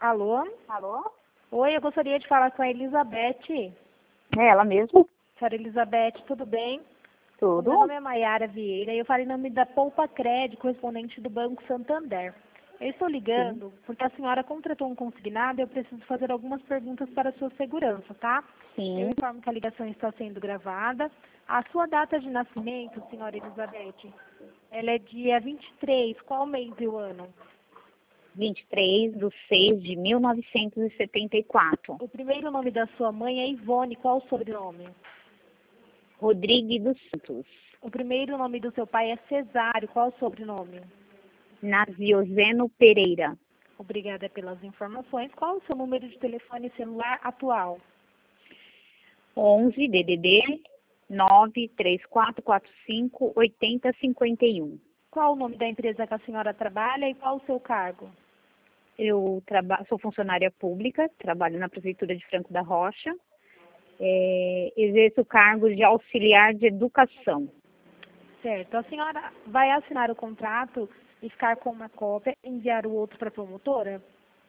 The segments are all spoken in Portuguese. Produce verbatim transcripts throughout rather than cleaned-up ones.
Alô? Alô? Oi, eu gostaria de falar com a Elizabeth. É ela mesmo? Senhora Elizabeth, tudo bem? Tudo? Meu nome é Maiara Vieira e eu falo em nome da Poupa Crédito, correspondente do Banco Santander. Eu estou ligando Sim. porque a senhora contratou um consignado e eu preciso fazer algumas perguntas para a sua segurança, tá? Eu Sim. informo que a ligação está sendo gravada. A sua data de nascimento, senhora Elizabeth, ela é dia vinte e três, qual mês e o ano? vinte e três de seis de mil novecentos e setenta e quatro. O primeiro nome da sua mãe é Ivone, qual o sobrenome? Rodrigues dos Santos. O primeiro nome do seu pai é Cesário, qual o sobrenome? Naziozeno Pereira. Obrigada pelas informações. Qual o seu número de telefone celular atual? onze D D D nove três quatro quatro cinco oito zero cinco um. Qual o nome da empresa que a senhora trabalha e qual o seu cargo? Eu traba- sou funcionária pública, trabalho na Prefeitura de Franco da Rocha. É, exerço o cargo de auxiliar de educação. Certo. A senhora vai assinar o contrato e ficar com uma cópia e enviar o outro para a promotora?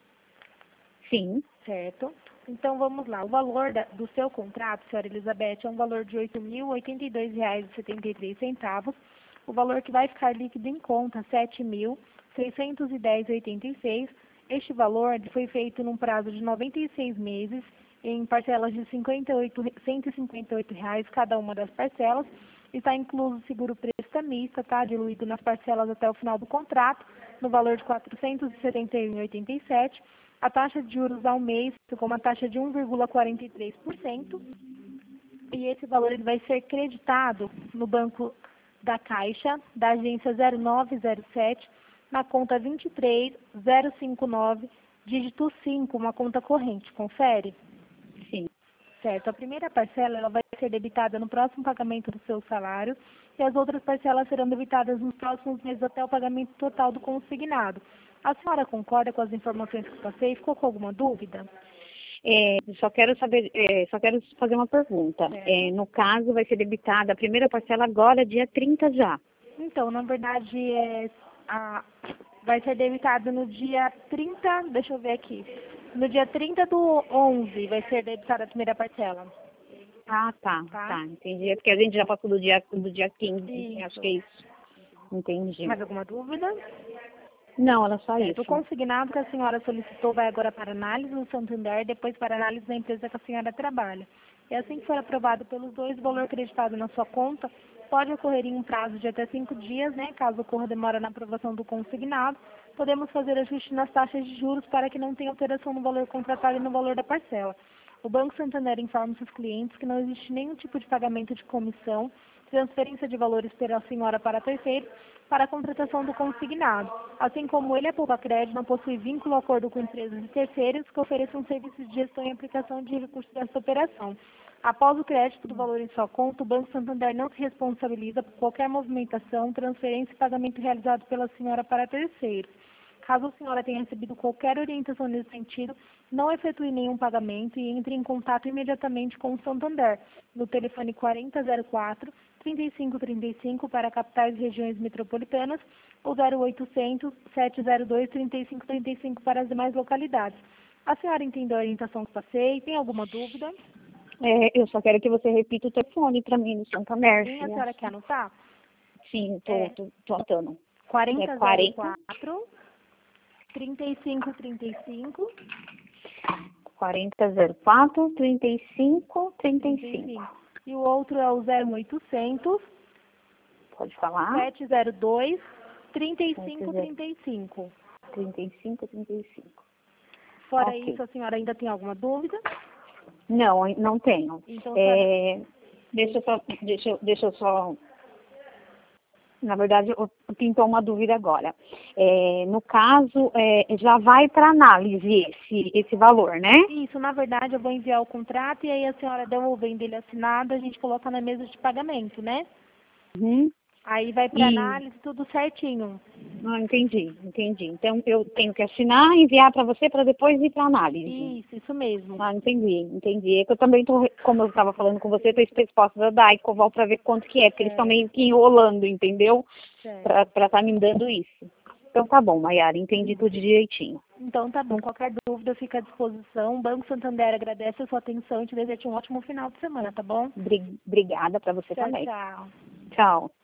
Sim, Certo. Então vamos lá. O valor da- do seu contrato, senhora Elizabeth, é um valor de oito mil e oitenta e dois reais e setenta e três centavos. O valor que vai ficar líquido em conta, sete mil seiscentos e dez reais e oitenta e seis centavos. Este valor foi feito num prazo de noventa e seis meses, em parcelas de cinquenta e oito, cento e cinquenta e oito reais cada uma das parcelas. Está incluso o seguro prestamista, tá? Diluído nas parcelas até o final do contrato, no valor de quatrocentos e setenta e um reais e oitenta e sete centavos. A taxa de juros ao mês ficou uma taxa de um vírgula quarenta e três por cento. E esse valor ele vai ser creditado no banco da Caixa, da agência zero nove zero sete, na conta vinte e três zero cinco nove, dígito cinco, uma conta corrente. Confere? sim. Certo. A primeira parcela ela vai ser debitada no próximo pagamento do seu salário e as outras parcelas serão debitadas nos próximos meses até o pagamento total do consignado. A senhora concorda com as informações que eu passei? Ficou com alguma dúvida? É, só quero saber, é, só quero fazer uma pergunta. Certo. É, no caso, vai ser debitada a primeira parcela agora, dia trinta já. Então, na verdade, é, a, vai ser debitado no dia trinta, deixa eu ver aqui, no dia trinta do onze vai ser debitada a primeira parcela, Ah, tá, tá? tá, entendi. É porque a gente já passou do dia, do dia quinze, acho Isso. que é isso. Entendi. Mais alguma dúvida? Não, era só Certo. O isso. consignado que a senhora solicitou vai agora para análise no Santander, depois para análise da empresa que a senhora trabalha. E assim que for aprovado pelos dois, o valor acreditado na sua conta pode ocorrer em um prazo de até cinco dias, né? Caso ocorra demora na aprovação do consignado, podemos fazer ajuste nas taxas de juros para que não tenha alteração no valor contratado e no valor da parcela. O Banco Santander informa seus clientes que não existe nenhum tipo de pagamento de comissão, transferência de valores pela senhora para terceiro, para a contratação do consignado. Assim como ele, a Poupa Crédito não possui vínculo ou acordo com empresas e terceiros que ofereçam serviços de gestão e aplicação de recursos dessa operação. Após o crédito do valor em sua conta, o Banco Santander não se responsabiliza por qualquer movimentação, transferência e pagamento realizado pela senhora para terceiro. Caso a senhora tenha recebido qualquer orientação nesse sentido, não efetue nenhum pagamento e entre em contato imediatamente com o Santander, no telefone quarenta zero quatro, trinta e cinco trinta e cinco para capitais e regiões metropolitanas ou zero oitocentos, sete zero dois, trinta e cinco trinta e cinco para as demais localidades. A senhora entendeu a orientação que passei? Tem alguma dúvida? É, eu só quero que você repita o telefone para mim no Santander. Sim, a Né? senhora quer anotar? Sim, tô, É tô, tô anotando. É quarenta zero quarenta, quatro, trinta e cinco trinta e cinco, quarenta zero quatro, trinta e cinco, trinta e trinta e cinco. cinco. E o outro é o zero oitocentos, Pode falar? sete zero dois, trinta e cinco sete zero, trinta e cinco. trinta e cinco, trinta e cinco. Fora Ok. isso, a senhora ainda tem alguma dúvida? Não, não tenho. Então, senhora... É, deixa, eu só, deixa, eu- deixa eu só... Na verdade, eu pintou uma dúvida agora. É, no caso, é, já vai para análise esse, esse valor, né? Isso, na verdade, eu vou enviar o contrato e aí a senhora devolvendo ele assinado, a gente coloca na mesa de pagamento, né? Uhum. Aí vai para E, análise, tudo certinho. ah, entendi, entendi. Então, eu tenho que assinar, enviar para você para depois ir para análise. Isso, isso mesmo. Ah, entendi, entendi. É que eu também tô, como eu estava falando com você, estou exposta da Daicoval para ver quanto que é, porque eles estão Certo, meio que enrolando, entendeu? certo. Para estar tá me dando isso. Então tá bom, Maiara, entendi tudo direitinho. Então tá bom, qualquer dúvida fica à disposição. O Banco Santander agradece a sua atenção e te deseja um ótimo final de semana, tá bom? Obrigada para você Tchau, também. tchau. Tchau.